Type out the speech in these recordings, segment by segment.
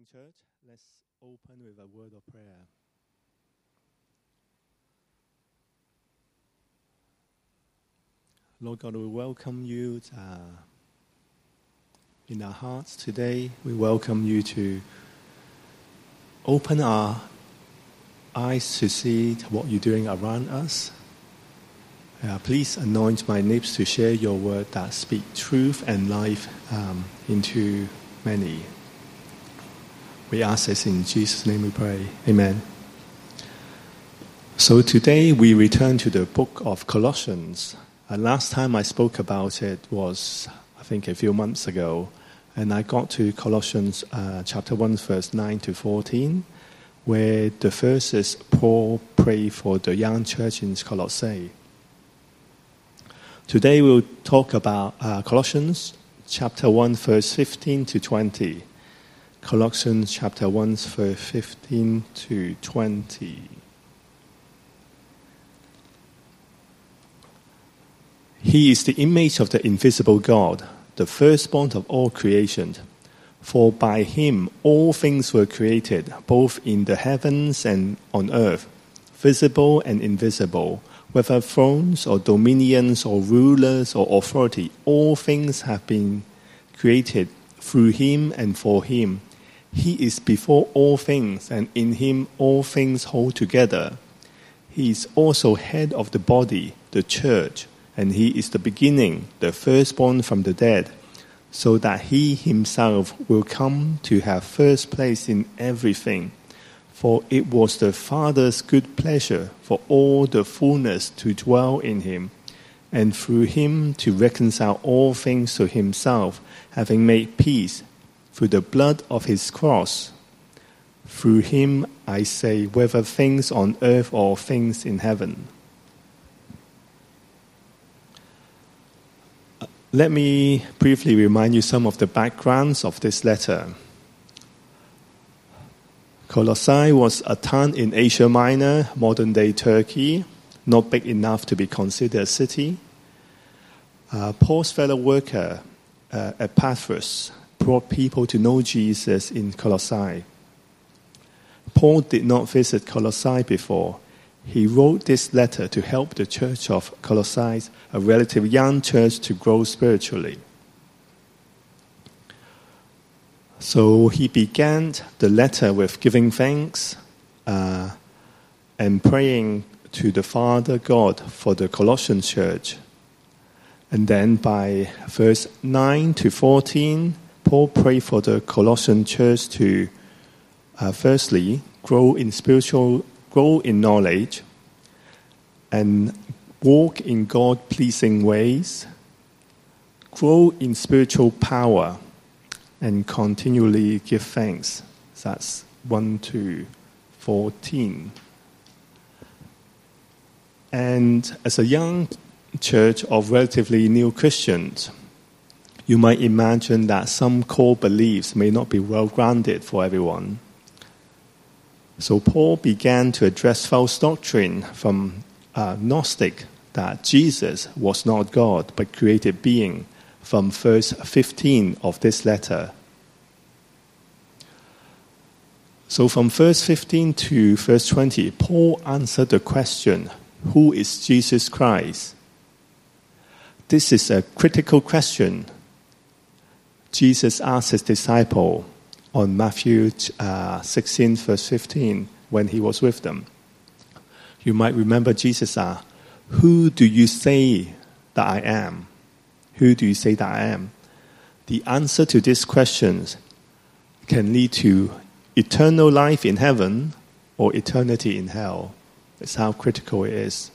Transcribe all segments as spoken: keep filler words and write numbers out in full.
Church. Let's open with a word of prayer. Lord God, we welcome you uh, in our hearts today. We welcome you to open our eyes to see what you're doing around us. Uh, please anoint my lips to share your word that speak truth and life um, into many. We ask this in Jesus' name we pray. Amen. So today we return to the book of Colossians. Uh, last time I spoke about it was, I think, a few months ago. And I got to Colossians uh, chapter one, verse nine to fourteen, where the verse is Paul pray for the young church in Colossae. Today we'll talk about uh, Colossians chapter one, verse fifteen to twenty. Colossians chapter one, verse fifteen to twenty. He is the image of the invisible God, the firstborn of all creation. For by him all things were created, both in the heavens and on earth, visible and invisible, whether thrones or dominions or rulers or authority, all things have been created through him and for him. He is before all things, and in him all things hold together. He is also head of the body, the church, and he is the beginning, the firstborn from the dead, so that he himself will come to have first place in everything. For it was the Father's good pleasure for all the fullness to dwell in him, and through him to reconcile all things to himself, having made peace through the blood of his cross. Through him, I say, whether things on earth or things in heaven. Let me briefly remind you some of the backgrounds of this letter. Colossae was a town in Asia Minor, modern-day Turkey, not big enough to be considered a city. Uh, Paul's fellow worker, uh, Epaphras, brought people to know Jesus in Colossae. Paul did not visit Colossae before. He wrote this letter to help the church of Colossae, a relatively young church, to grow spiritually. So he began the letter with giving thanks uh, and praying to the Father God for the Colossian church. And then by verse nine to fourteen, Paul prayed for the Colossian church to, uh, firstly, grow in spiritual, grow in knowledge, and walk in God-pleasing ways, grow in spiritual power, and continually give thanks. That's one to fourteen. And as a young church of relatively new Christians, you might imagine that some core beliefs may not be well-grounded for everyone. So Paul began to address false doctrine from uh, Gnostic, that Jesus was not God but created being, from verse fifteen of this letter. So from verse fifteen to verse twenty, Paul answered the question, who is Jesus Christ? This is a critical question. Jesus asked his disciple on Matthew uh, sixteen, verse fifteen, when he was with them. You might remember Jesus asked, who do you say that I am? Who do you say that I am? The answer to these questions can lead to eternal life in heaven or eternity in hell. That's how critical it is.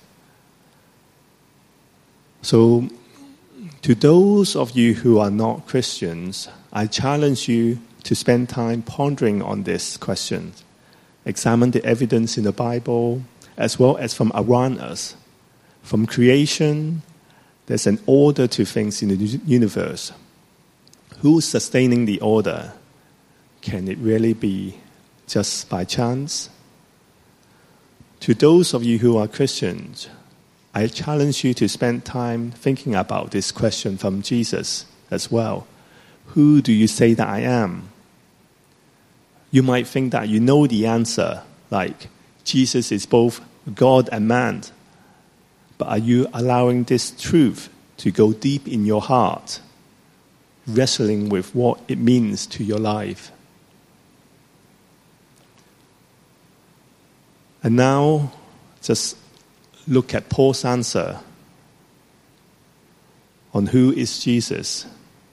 So, to those of you who are not Christians, I challenge you to spend time pondering on this question. Examine the evidence in the Bible, as well as from around us. From creation, there's an order to things in the universe. Who's sustaining the order? Can it really be just by chance? To those of you who are Christians, I challenge you to spend time thinking about this question from Jesus as well. Who do you say that I am? You might think that you know the answer, like Jesus is both God and man. But are you allowing this truth to go deep in your heart, wrestling with what it means to your life? And now, just look at Paul's answer on who is Jesus.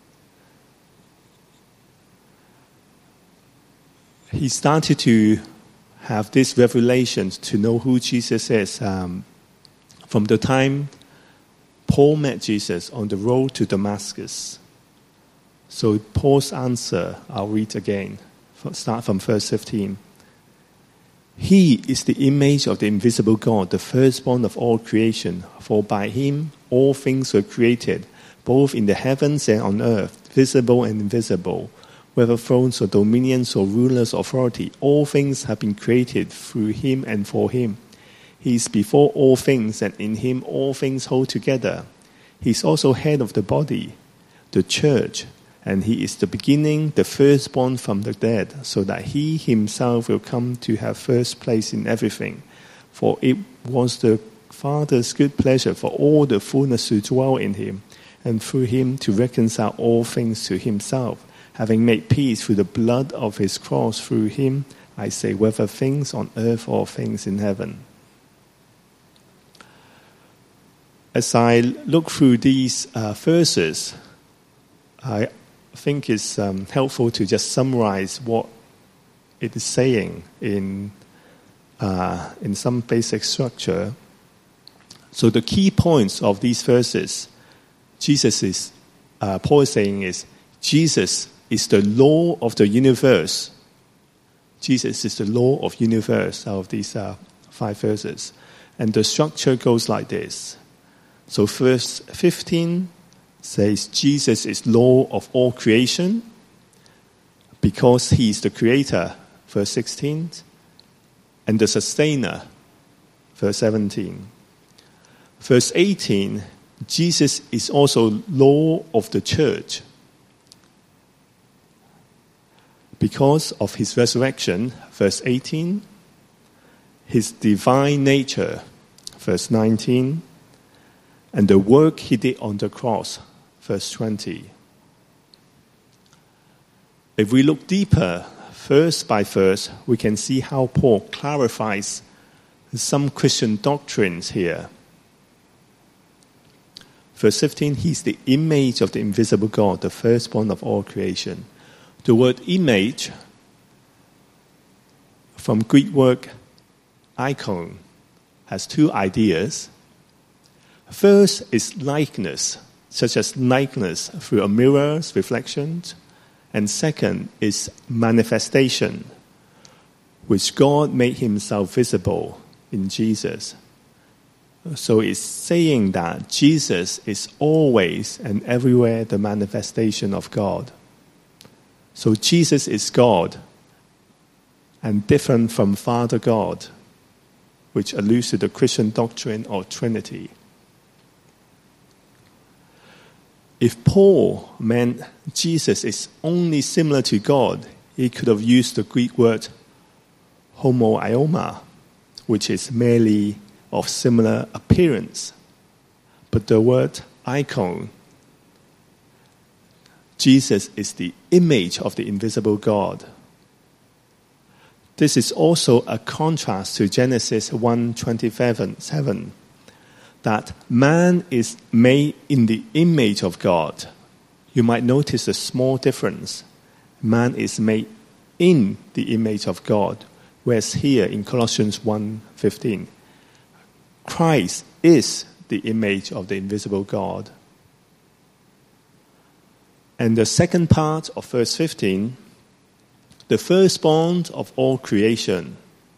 He started to have these revelations to know who Jesus is um, from the time Paul met Jesus on the road to Damascus. So Paul's answer, I'll read again, start from verse fifteen. He is the image of the invisible God, the firstborn of all creation. For by him all things were created, both in the heavens and on earth, visible and invisible. Whether thrones or dominions or rulers or authority, all things have been created through him and for him. He is before all things, and in him all things hold together. He is also head of the body, the church, and he is the beginning, the firstborn from the dead, so that he himself will come to have first place in everything. For it was the Father's good pleasure for all the fullness to dwell in him, and through him to reconcile all things to himself, having made peace through the blood of his cross. Through him, I say, whether things on earth or things in heaven. As I look through these uh, verses, I think it's um, helpful to just summarize what it is saying in uh, in some basic structure. So the key points of these verses, Jesus is, uh, Paul is saying is, Jesus is the law of the universe. Jesus is the law of universe out of these uh, five verses. And the structure goes like this. So verse fifteen says Jesus is law of all creation because he is the creator, verse sixteen, and the sustainer, verse seventeen. Verse eighteen, Jesus is also law of the church because of his resurrection, verse eighteen, his divine nature, verse nineteen, and the work he did on the cross, verse twenty. If we look deeper, verse by verse, we can see how Paul clarifies some Christian doctrines here. Verse fifteen, he's the image of the invisible God, the firstborn of all creation. The word image, from Greek word icon, has two ideas. First is likeness, such as likeness through a mirror's reflection. And second is manifestation, which God made himself visible in Jesus. So it's saying that Jesus is always and everywhere the manifestation of God. So Jesus is God and different from Father God, which alludes to the Christian doctrine of Trinity. If Paul meant Jesus is only similar to God, he could have used the Greek word homoioma, which is merely of similar appearance. But the word icon, Jesus is the image of the invisible God. This is also a contrast to Genesis one twenty-seven, that man is made in the image of God. You might notice a small difference. Man is made in the image of God, whereas here in Colossians one fifteen, Christ is the image of the invisible God. And the second part of verse fifteen, the firstborn of all creation.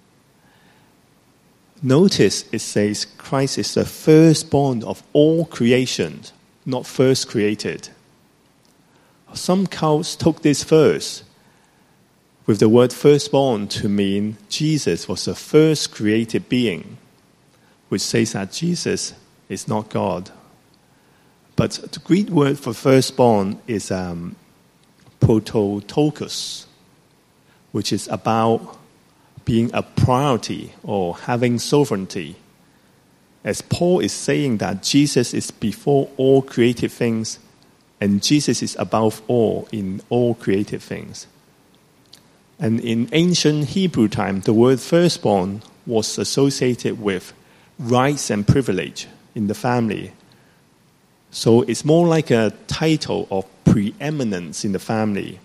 Notice it says Christ is the firstborn of all creation, not first created. Some cults took this verse with the word firstborn to mean Jesus was the first created being, which says that Jesus is not God. But the Greek word for firstborn is um, prototokos, which is about being a priority or having sovereignty. As Paul is saying that Jesus is before all created things, and Jesus is above all in all created things. And in ancient Hebrew time, the word firstborn was associated with rights and privilege in the family. So it's more like a title of preeminence in the family.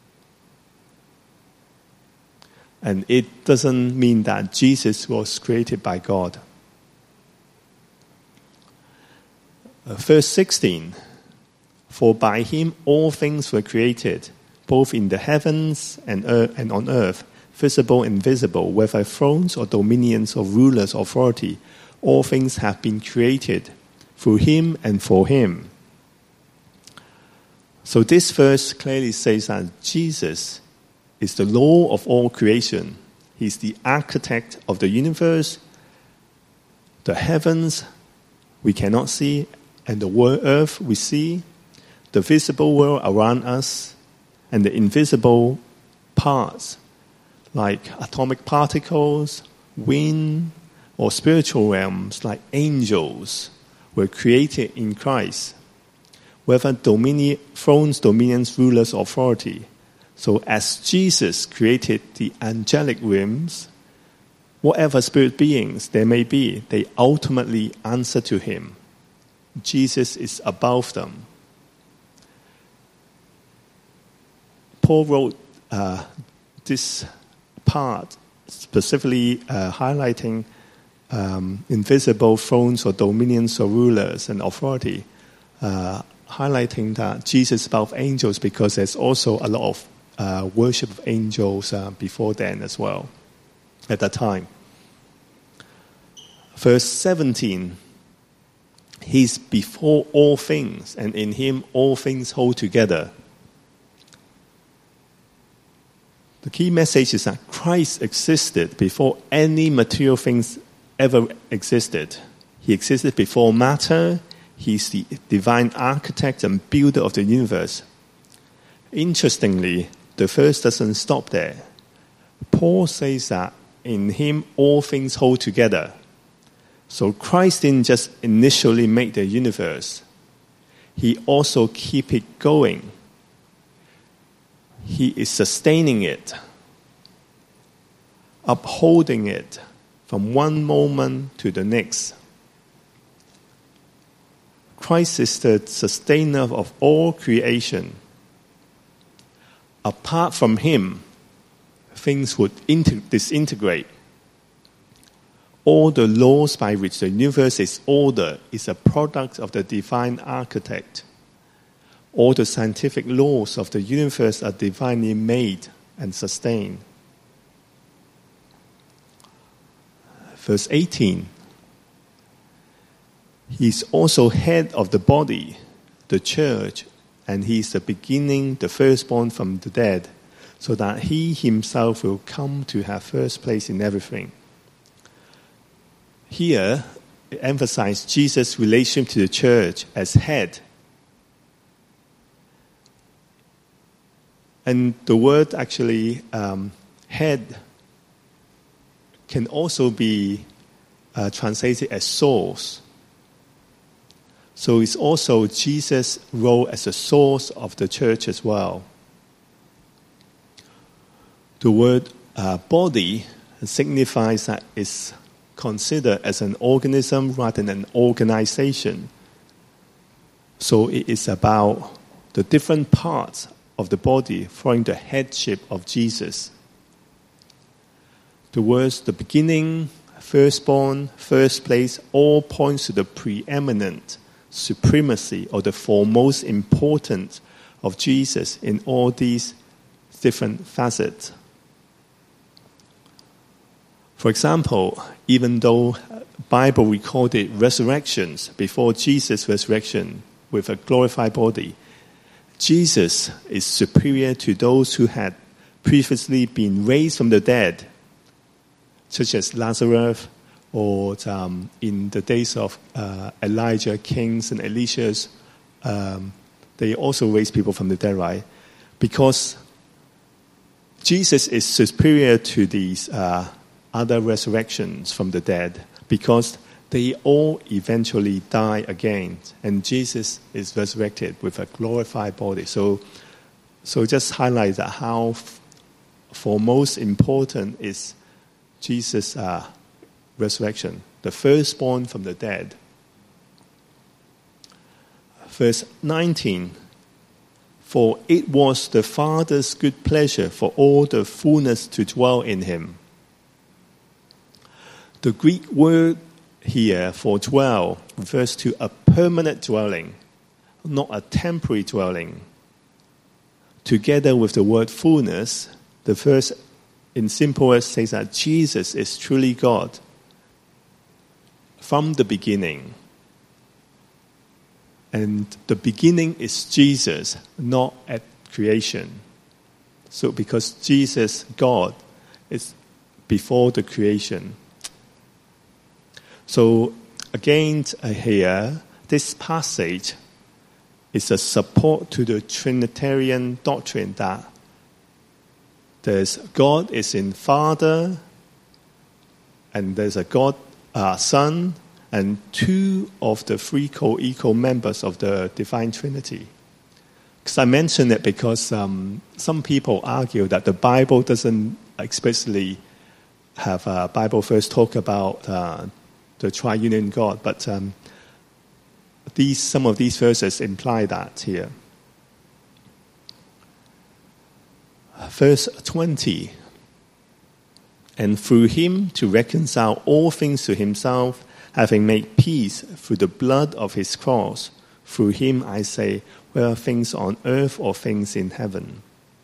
And it doesn't mean that Jesus was created by God. Uh, verse sixteen, for by him all things were created, both in the heavens and, earth, and on earth, visible and invisible, whether thrones or dominions or rulers or authority, all things have been created through him and for him. So this verse clearly says that Jesus is the law of all creation. He's the architect of the universe, the heavens we cannot see, and the earth we see, the visible world around us, and the invisible parts, like atomic particles, wind, or spiritual realms, like angels, were created in Christ. Whether dominion, thrones, dominions, rulers, authority. So as Jesus created the angelic realms, whatever spirit beings there may be, they ultimately answer to him. Jesus is above them. Paul wrote uh, this part specifically uh, highlighting um, invisible thrones or dominions or rulers and authority, uh, highlighting that Jesus is above angels because there's also a lot of uh, worship of angels uh, before then as well, at that time. Verse seventeen, he's before all things, and in him all things hold together. The key message is that Christ existed before any material things ever existed. He existed before matter. He's the divine architect and builder of the universe. Interestingly, the verse doesn't stop there. Paul says that in him all things hold together. So Christ didn't just initially make the universe. He also keep it going. He is sustaining it, upholding it from one moment to the next. Christ is the sustainer of all creation. Apart from him, things would inter- disintegrate. All the laws by which the universe is ordered is a product of the divine architect. All the scientific laws of the universe are divinely made and sustained. Verse eighteen. He's also head of the body, the church, and he's the beginning, the firstborn from the dead, so that he himself will come to have first place in everything. Here, it emphasizes Jesus' relation to the church as head. And the word actually, um, head, can also be uh, translated as source. So it's also Jesus' role as a source of the church as well. The word uh, body signifies that it's considered as an organism rather than an organization. So it is about the different parts of the body following the headship of Jesus. The words, the beginning, firstborn, first place, all points to the preeminent supremacy or the foremost importance of Jesus in all these different facets. For example, even though the Bible recorded resurrections before Jesus' resurrection with a glorified body, Jesus is superior to those who had previously been raised from the dead, such as Lazarus, or um, in the days of uh, Elijah, kings, and Elisha's, um, they also raised people from the dead, right? Because Jesus is superior to these uh, other resurrections from the dead because they all eventually die again, and Jesus is resurrected with a glorified body. So, so just highlight that how, f- for most important is Jesus' uh, resurrection, the firstborn from the dead. Verse nineteen, for it was the Father's good pleasure for all the fullness to dwell in him. The Greek word here for dwell refers to a permanent dwelling, not a temporary dwelling. Together with the word fullness, the verse in simple words says that Jesus is truly God from the beginning. And the beginning is Jesus, not at creation. So because Jesus, God, is before the creation. So again here, this passage is a support to the Trinitarian doctrine that there's God is in Father, and there's a God, uh, Son, and two of the three co-equal members of the Divine Trinity. Because I mention it because um, some people argue that the Bible doesn't explicitly have a Bible verse talk about uh, the triune God, but um, these some of these verses imply that here. Verse twenty, and through him to reconcile all things to himself, having made peace through the blood of his cross. Through him, I say, whether things on earth or things in heaven.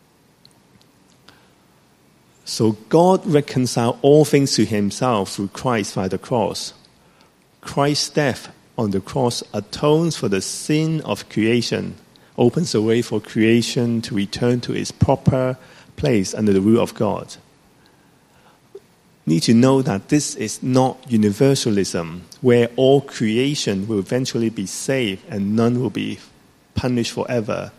So God reconciled all things to himself through Christ via the cross. Christ's death on the cross atones for the sin of creation, opens the way for creation to return to its proper place under the rule of God. Need to know that this is not universalism, where all creation will eventually be saved and none will be punished forever.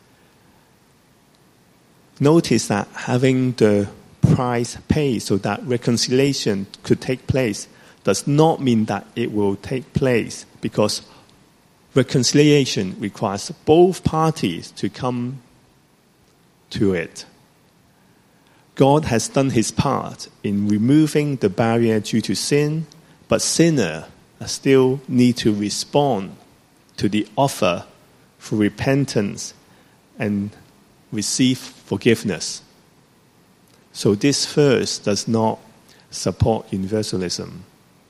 Notice that having the price paid so that reconciliation could take place does not mean that it will take place, because reconciliation requires both parties to come to it. God has done his part in removing the barrier due to sin, but sinners still need to respond to the offer for repentance and receive forgiveness. So this verse does not support universalism.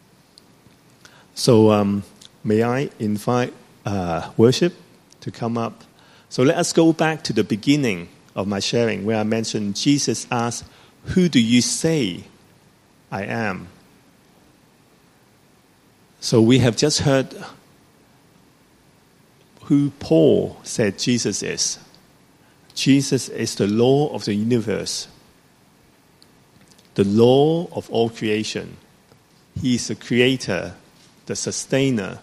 So um, may I invite uh, worship to come up. So let us go back to the beginning of my sharing, where I mentioned Jesus asked, "Who do you say I am?" So we have just heard who Paul said Jesus is. Jesus is the law of the universe, the law of all creation. He is the creator, the sustainer.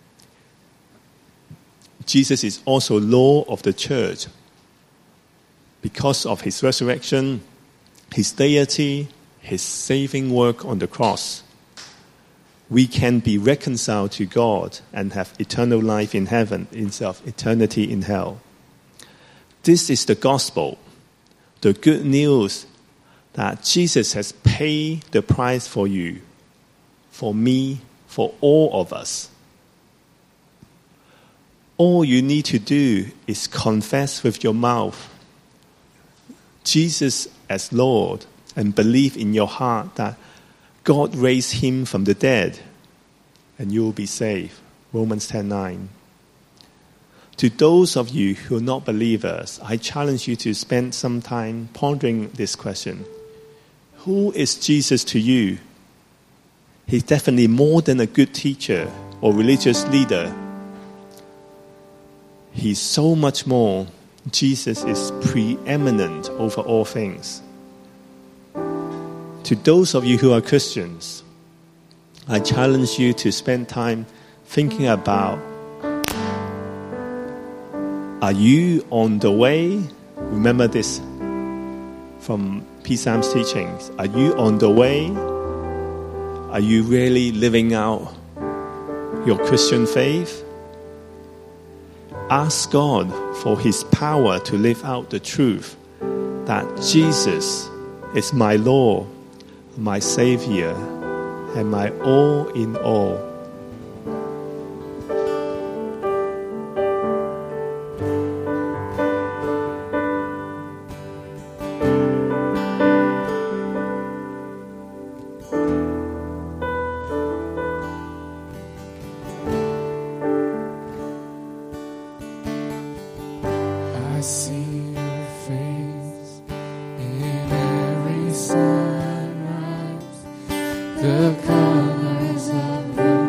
Jesus is also law of the church. Because of his resurrection, his deity, his saving work on the cross, we can be reconciled to God and have eternal life in heaven instead of eternity in hell. This is the gospel, the good news that Jesus has paid the price for you, for me, for all of us. All you need to do is confess with your mouth Jesus as Lord and believe in your heart that God raised him from the dead, and you will be saved. Romans ten nine. To those of you who are not believers, I challenge you to spend some time pondering this question. Who is Jesus to you? He's definitely more than a good teacher or religious leader. He's so much more. Jesus is preeminent over all things. To those of you who are Christians, I challenge you to spend time thinking about, are you on the way? Remember this from P. Sam's teachings? Are you on the way? Are you really living out your Christian faith? Ask God for His power to live out the truth that Jesus is my Lord, my Savior, and my all in all. I see your face in every sunrise, the colors of the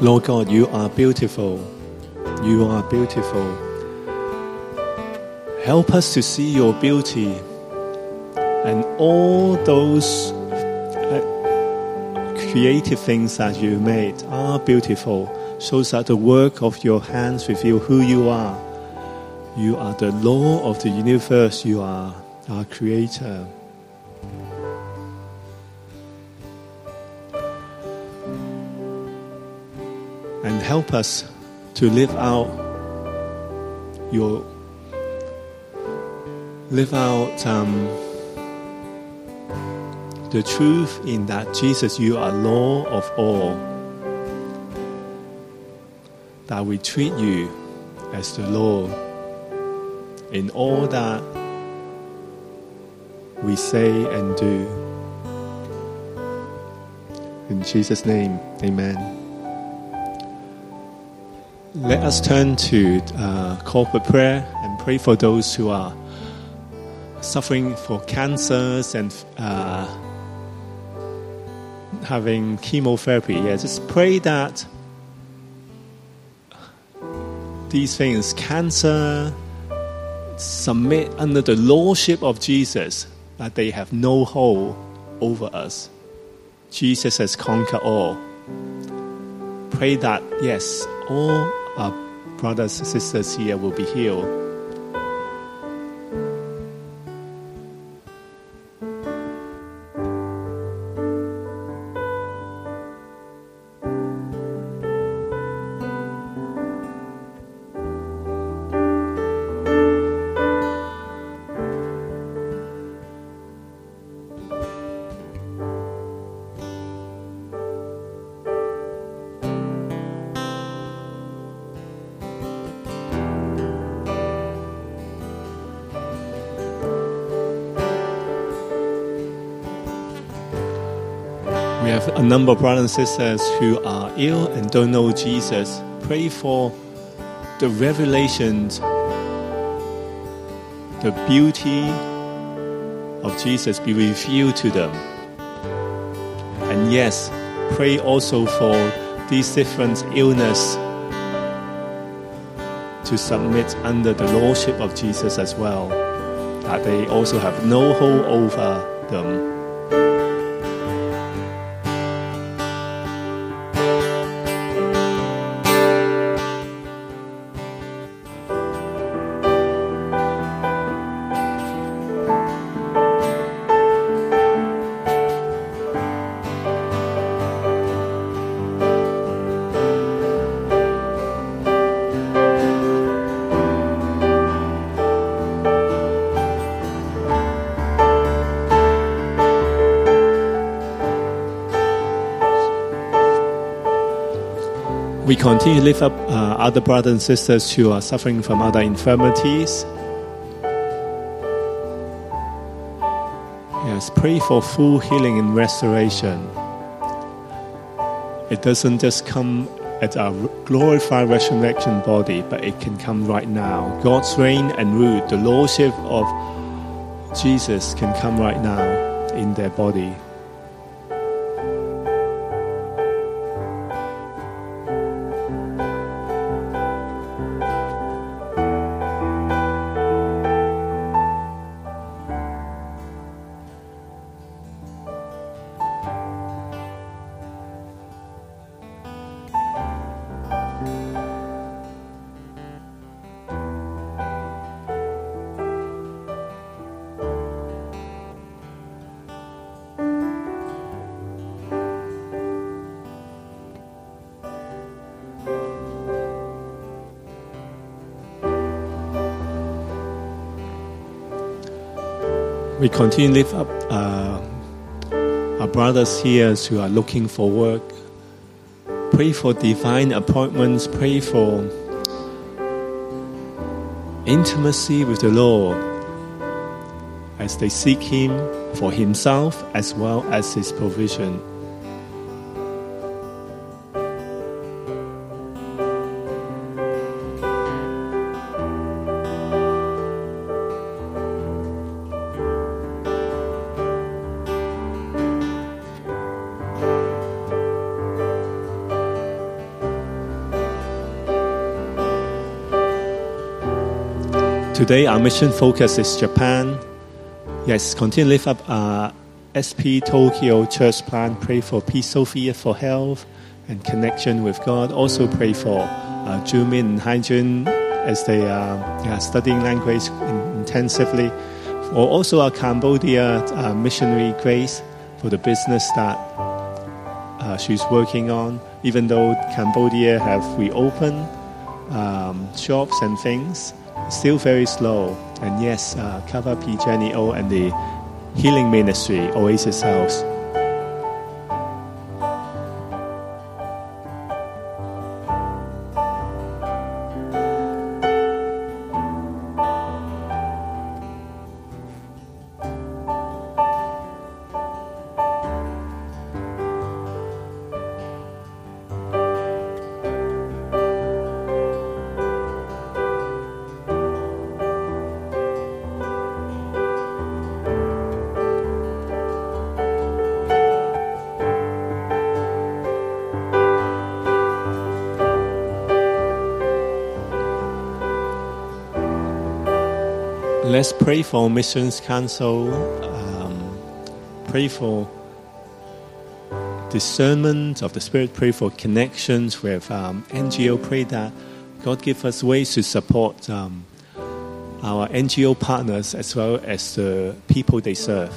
Lord God, you are beautiful. You are beautiful. Help us to see your beauty and all those uh, creative things that you made are beautiful. Shows that the work of your hands reveal who you are. You are the Lord of the universe. You are our creator. And help us to live out your live out um, the truth in that Jesus, you are Lord of all. That we treat you as the Lord in all that we say and do. In Jesus' name, amen. Let us turn to uh, corporate prayer and pray for those who are suffering for cancers and uh, having chemotherapy. Yeah, just pray that these things, cancer, submit under the lordship of Jesus, that they have no hold over us. Jesus has conquered all. Pray that, yes, all our brothers and sisters here will be healed. We have a number of brothers and sisters who are ill and don't know Jesus. Pray for the revelations, the beauty of Jesus be revealed to them. And yes, pray also for these different illnesses to submit under the lordship of Jesus as well, that they also have no hold over them. We continue to lift up uh, other brothers and sisters who are suffering from other infirmities. Yes, pray for full healing and restoration. It doesn't just come at our glorified resurrection body, but it can come right now. God's reign and rule, the lordship of Jesus can come right now in their body. We continue to lift up uh, our brothers here who are looking for work. Pray for divine appointments. Pray for intimacy with the Lord as they seek Him for Himself as well as His provision. Today, our mission focus is Japan. Yes, continue to lift up our S P Tokyo church plan. Pray for Peace Sophia for health and connection with God. Also pray for uh, Jumin and Haijun as they are yeah, studying language in, intensively. Or also our Cambodia uh, missionary Grace for the business that uh, she's working on. Even though Cambodia have reopened um, shops and things, still very slow. And yes, uh, cover P. Jenny O and the Healing Ministry, Oasis House. Let's pray for Missions Council. Um, pray for discernment of the Spirit. Pray for connections with um, N G O. Pray that God give us ways to support um, our N G O partners as well as the people they serve.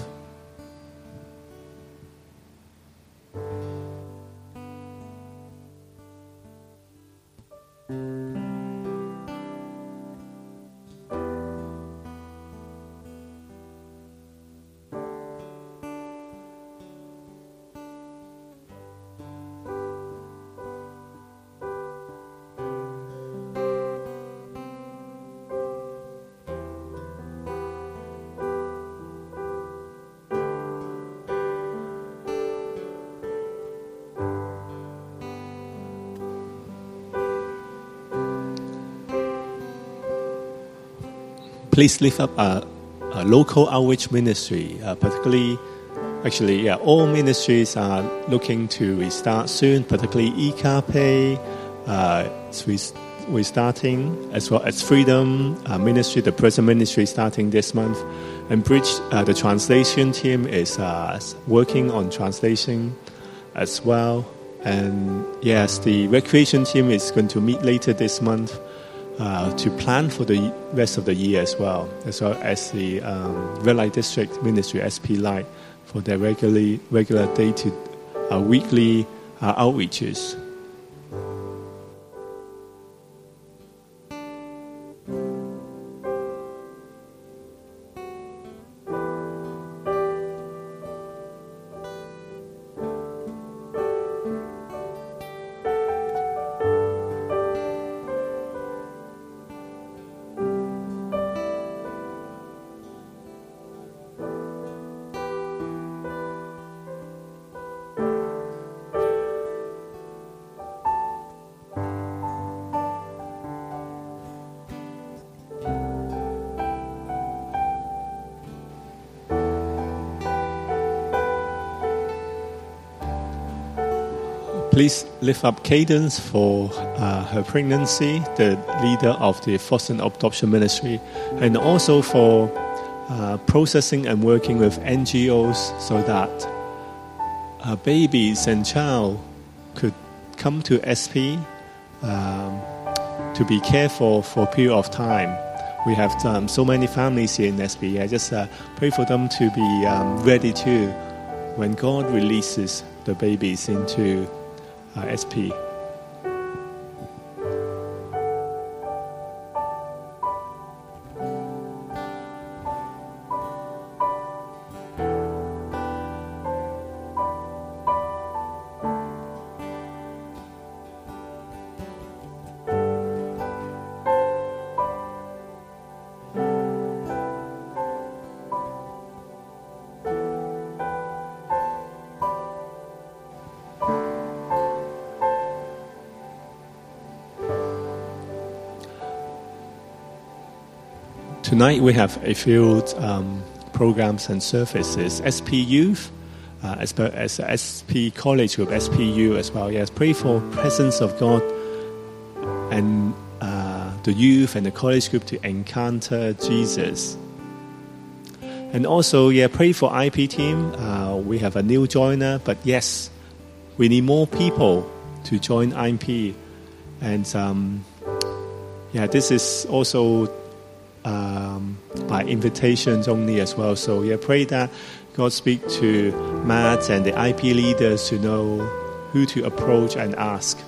Please lift up a, a local outreach ministry, uh, particularly, actually, yeah, all ministries are looking to restart soon, particularly E C A P E, uh, it's restarting, as well as Freedom uh, Ministry, the present ministry starting this month. And Bridge, uh, the translation team is uh, working on translation as well. And yes, the recreation team is going to meet later this month Uh, to plan for the rest of the year as well, as well as the um, Red Light District Ministry, S P Light, for their regularly regular day to uh, weekly uh, outreaches. Please lift up Cadence for uh, her pregnancy, the leader of the foster and adoption ministry, and also for uh, processing and working with N G Os so that uh, babies and child could come to S P um, to be cared for for a period of time. We have um, so many families here in S P. I just uh, pray for them to be um, ready too when God releases the babies into Uh, S P. Tonight we have a few um, programs and services. S P Youth, uh, as well as S P College with S P U as well. Yes, pray for presence of God and uh, the youth and the college group to encounter Jesus. And also, yeah, pray for I P team. Uh, we have a new joiner, but yes, we need more people to join I P. And um, yeah, this is also um, by invitations only as well. So yeah, pray that God speak to Matt and the I P leaders to know who to approach and ask.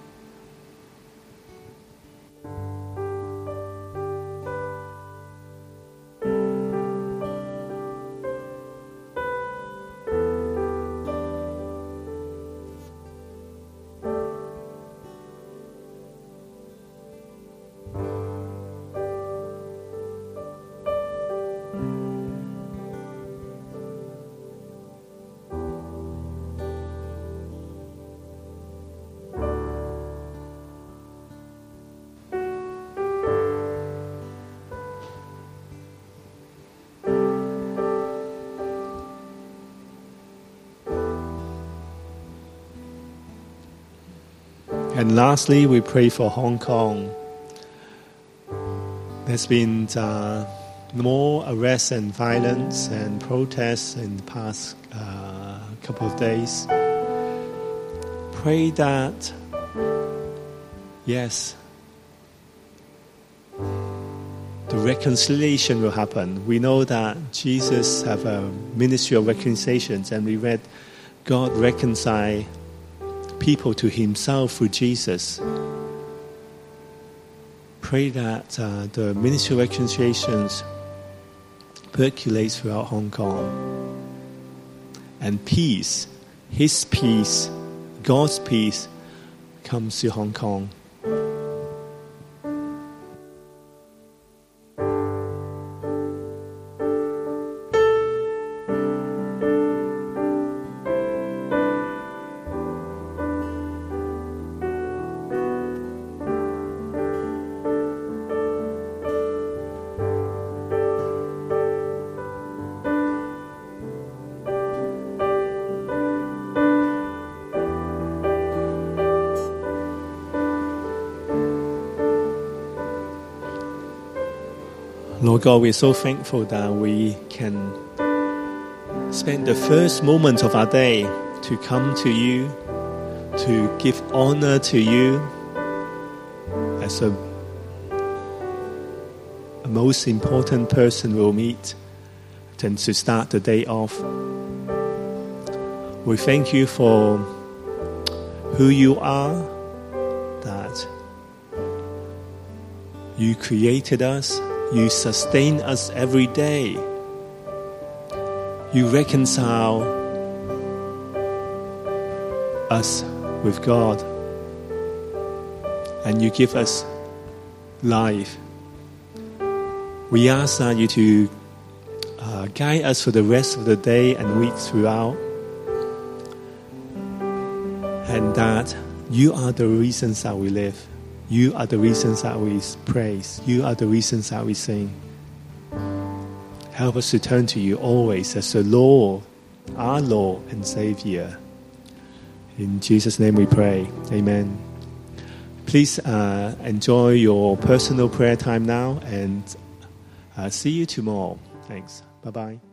And lastly, we pray for Hong Kong. There's been uh, more arrests and violence and protests in the past uh, couple of days. Pray that, yes, the reconciliation will happen. We know that Jesus have a ministry of reconciliations, and we read God reconcile people to himself through Jesus. Pray that uh, the ministry of reconciliations percolates throughout Hong Kong. And peace, his peace, God's peace, comes to Hong Kong. Lord God, we're so thankful that we can spend the first moment of our day to come to you, to give honor to you as a, a most important person we'll meet, and to start the day off. We thank you for who you are, that you created us, you sustain us every day. You reconcile us with God. And you give us life. We ask that you to uh, guide us for the rest of the day and week throughout. And that you are the reasons that we live. You are the reasons that we praise. You are the reasons that we sing. Help us to turn to you always as the Lord, our Lord and Savior. In Jesus' name we pray. Amen. Please uh, enjoy your personal prayer time now, and uh, see you tomorrow. Thanks. Bye-bye.